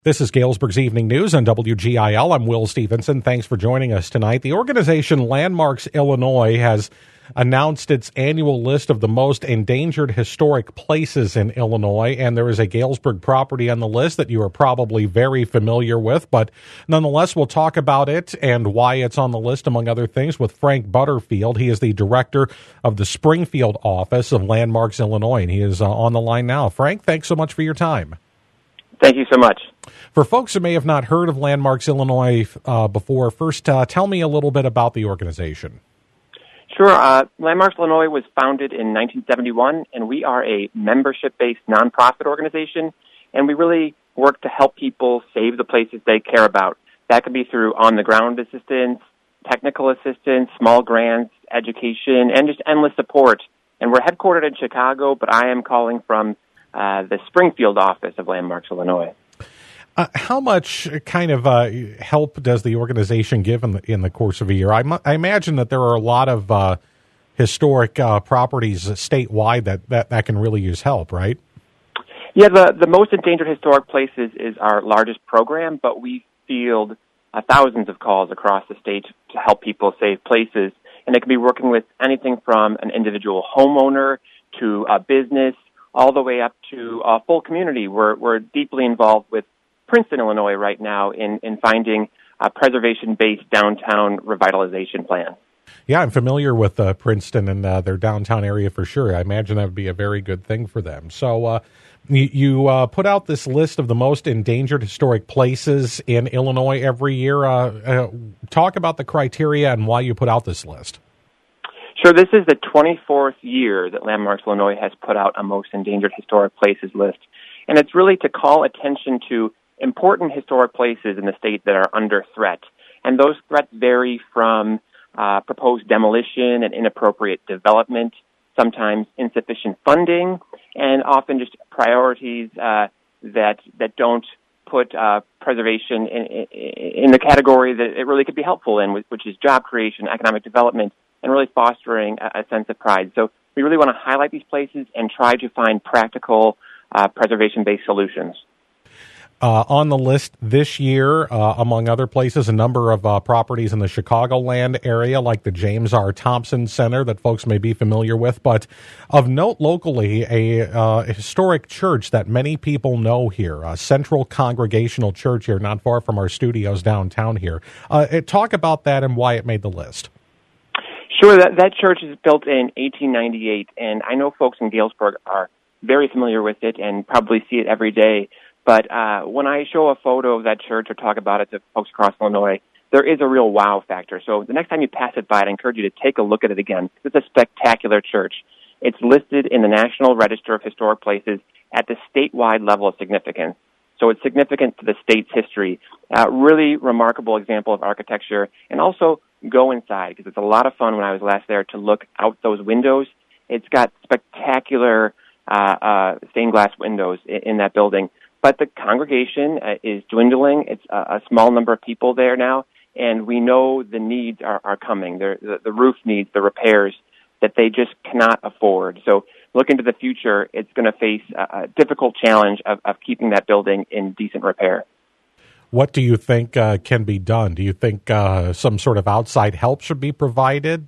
This is Galesburg's Evening News on WGIL. I'm Will Stevenson. Thanks for joining us tonight. The organization Landmarks Illinois has announced its annual list of the most endangered historic places in Illinois, and there is a Galesburg property on the list that you are probably very familiar with, but nonetheless, we'll talk about it and why it's on the list, among other things, with Frank Butterfield. He is the director of the Springfield office of Landmarks Illinois, and he is on the line now. Frank, thanks so much for your time. Thank you so much. For folks who may have not heard of Landmarks Illinois before, first tell me a little bit about the organization. Sure. Landmarks Illinois was founded in 1971, and we are a membership-based nonprofit organization, and we really work to help people save the places they care about. That could be through on-the-ground assistance, technical assistance, small grants, education, and just endless support. And we're headquartered in Chicago, but I am calling from the Springfield office of Landmarks Illinois. How much kind of help does the organization give in the course of a year? I imagine that there are a lot of historic properties statewide that can really use help, right? Yeah, the Most Endangered Historic Places is our largest program, but we field thousands of calls across the state to help people save places. And it can be working with anything from an individual homeowner to a business, all the way up to a full community. We're deeply involved with Princeton, Illinois right now in finding a preservation-based downtown revitalization plan. Yeah, I'm familiar with Princeton and their downtown area for sure. I imagine that would be a very good thing for them. So you put out this list of the most endangered historic places in Illinois every year. Talk about the criteria and why you put out this list. Sure, this is the 24th year that Landmarks Illinois has put out a Most Endangered Historic Places list. And it's really to call attention to important historic places in the state that are under threat. And those threats vary from proposed demolition and inappropriate development, sometimes insufficient funding, and often just priorities that don't put preservation in the category that it really could be helpful in, which is job creation, economic development, and really fostering a sense of pride. So we really want to highlight these places and try to find practical preservation-based solutions. On the list this year, among other places, a number of properties in the Chicagoland area, like the James R. Thompson Center that folks may be familiar with. But of note locally, a historic church that many people know here, a Central Congregational Church here, not far from our studios downtown here. Talk about that and why it made the list. Sure, that church is built in 1898, and I know folks in Galesburg are very familiar with it and probably see it every day. But when I show a photo of that church or talk about it to folks across Illinois, there is a real wow factor. So the next time you pass it by, I'd encourage you to take a look at it again. It's a spectacular church. It's listed in the National Register of Historic Places at the statewide level of significance. So it's significant to the state's history. Really remarkable example of architecture. And also go inside, because it's a lot of fun when I was last there to look out those windows. It's got spectacular stained glass windows in that building. But the congregation is dwindling. It's a small number of people there now, and we know the needs are coming. The roof needs the repairs that they just cannot afford. So looking to the future, it's going to face a difficult challenge of keeping that building in decent repair. What do you think can be done? Do you think some sort of outside help should be provided?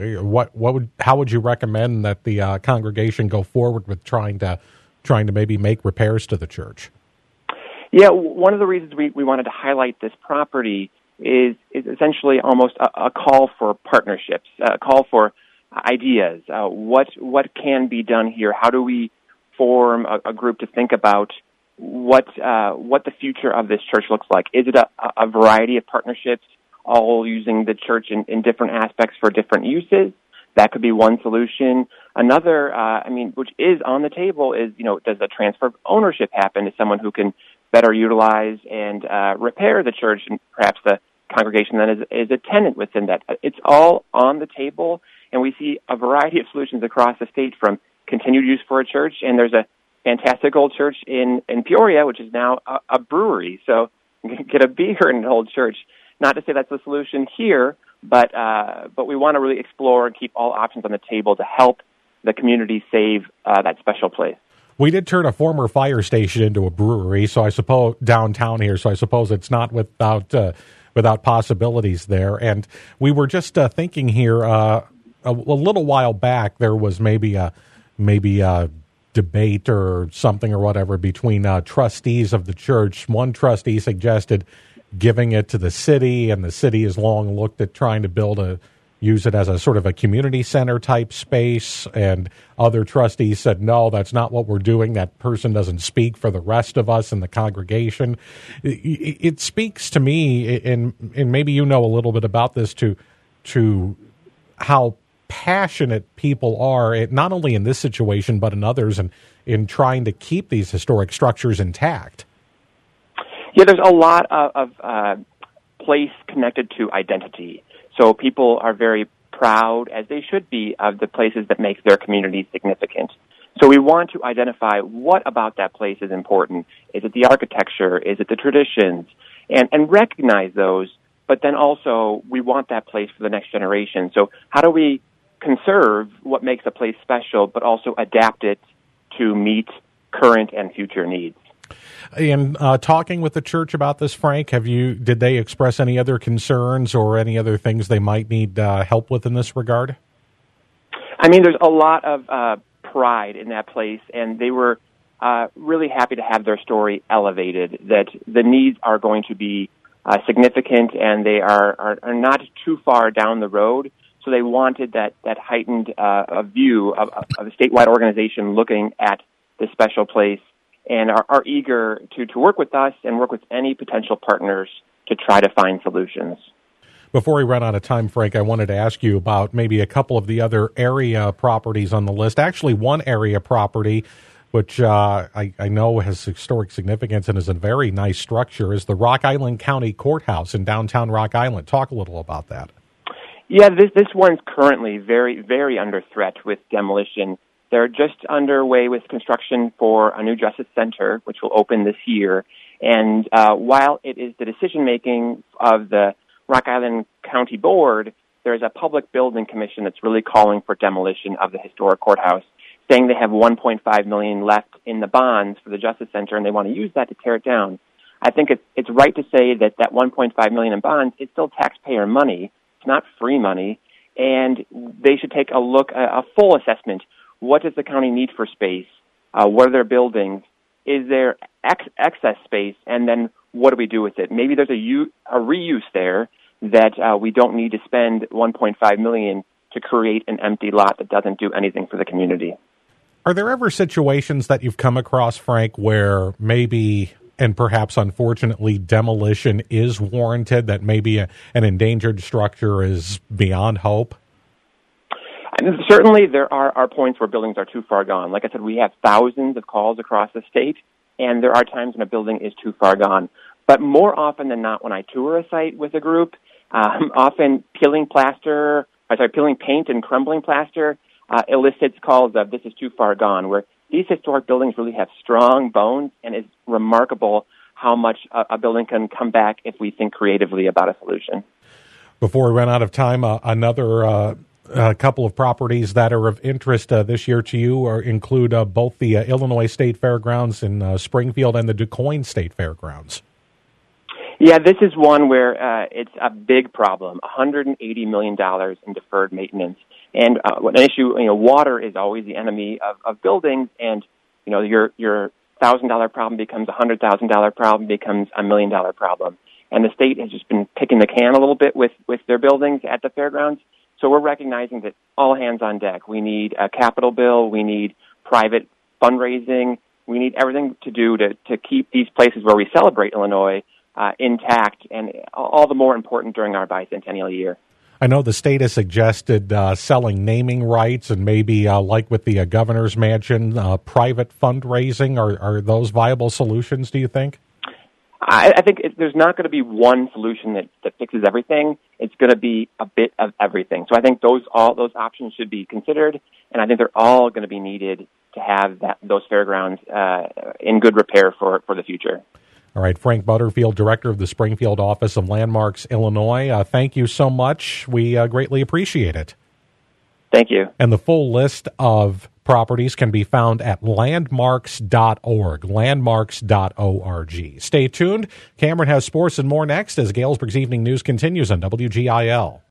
How would you recommend that the congregation go forward with trying to maybe make repairs to the church? Yeah, one of the reasons we wanted to highlight this property is essentially almost a call for partnerships, a call for ideas. What can be done here? How do we form a group to think about what the future of this church looks like? Is it a variety of partnerships, all using the church in different aspects for different uses? That could be one solution. Another, which is on the table is, does the transfer of ownership happen to someone who can better utilize and repair the church, and perhaps the congregation then is a tenant within that? It's all on the table, and we see a variety of solutions across the state, from continued use for a church, and there's a fantastic old church in Peoria, which is now a brewery. So get a beer in an old church. Not to say that's the solution here, but we want to really explore and keep all options on the table to help the community save that special place. We did turn a former fire station into a brewery, so I suppose downtown here. So I suppose it's not without possibilities there. And we were just thinking here a little while back. There was maybe a debate or something or whatever between trustees of the church. One trustee suggested giving it to the city, and the city has long looked at trying to use it as a sort of a community center type space, and other trustees said, no, that's not what we're doing. That person doesn't speak for the rest of us in the congregation. It speaks to me, and maybe you know a little bit about this, to how passionate people are, not only in this situation, but in others, and in trying to keep these historic structures intact. Yeah, there's a lot of place connected to identity. So people are very proud, as they should be, of the places that make their community significant. So we want to identify what about that place is important. Is it the architecture? Is it the traditions? And recognize those, but then also we want that place for the next generation. So how do we conserve what makes a place special, but also adapt it to meet current and future needs? In talking with the church about this, Frank, did they express any other concerns or any other things they might need help with in this regard? I mean, there's a lot of pride in that place, and they were really happy to have their story elevated, that the needs are going to be significant, and they are not too far down the road. So they wanted that heightened view of a statewide organization looking at this special place, and are eager to work with us and work with any potential partners to try to find solutions. Before we run out of time, Frank, I wanted to ask you about maybe a couple of the other area properties on the list. Actually, one area property, which I know has historic significance and is a very nice structure, is the Rock Island County Courthouse in downtown Rock Island. Talk a little about that. Yeah, this one's currently very, very under threat with demolition. They're just underway with construction for a new Justice Center, which will open this year. And while it is the decision-making of the Rock Island County Board, there's a public building commission that's really calling for demolition of the historic courthouse, saying they have $1.5 million left in the bonds for the Justice Center, and they want to use that to tear it down. I think it's right to say that $1.5 million in bonds is still taxpayer money. It's not free money, and they should take a full assessment. What does the county need for space? What are their buildings? Is there excess space? And then what do we do with it? Maybe there's a reuse there that we don't need to spend $1.5 million to create an empty lot that doesn't do anything for the community. Are there ever situations that you've come across, Frank, where maybe, and perhaps unfortunately, demolition is warranted, that maybe an endangered structure is beyond hope? And certainly there are points where buildings are too far gone. Like I said, we have thousands of calls across the state, and there are times when a building is too far gone. But more often than not, when I tour a site with a group, often peeling paint and crumbling plaster elicits calls of this is too far gone, where these historic buildings really have strong bones, and it's remarkable how much a building can come back if we think creatively about a solution. Before we run out of time, another couple of properties that are of interest this year to you include both the Illinois State Fairgrounds in Springfield and the DuQuoin State Fairgrounds. Yeah, this is one where it's a big problem, $180 million in deferred maintenance. And an issue, water is always the enemy of buildings, and, your $1,000 problem becomes a $100,000 problem, becomes $1 million problem. And the state has just been kicking the can a little bit with their buildings at the fairgrounds. So we're recognizing that all hands on deck. We need a capital bill. We need private fundraising. We need everything to do to keep these places where we celebrate Illinois intact, and all the more important during our bicentennial year. I know the state has suggested selling naming rights and maybe, like with the governor's mansion, private fundraising. Are those viable solutions, do you think? I think there's not going to be one solution that fixes everything. It's going to be a bit of everything. So I think all those options should be considered, and I think they're all going to be needed to have those fairgrounds in good repair for the future. All right, Frank Butterfield, Director of the Springfield Office of Landmarks, Illinois. Thank you so much. We greatly appreciate it. Thank you. And the full list of properties can be found at landmarks.org, landmarks.org. Stay tuned. Cameron has sports and more next as Galesburg's Evening News continues on WGIL.